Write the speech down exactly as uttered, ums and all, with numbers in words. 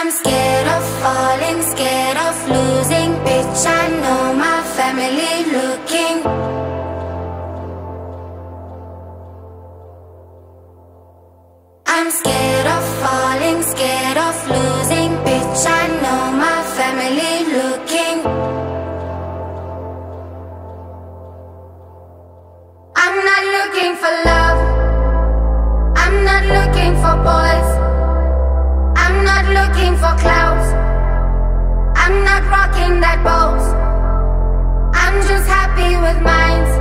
I'm scared of falling, scared of losing. Bitch, I know my family looking. I'm scared of falling, scared of losing. Bitch, I know my family looking. I'm not looking for love, I'm not looking for boys, I'm not looking for clouds, I'm not rocking that boat. I'm just happy with mine.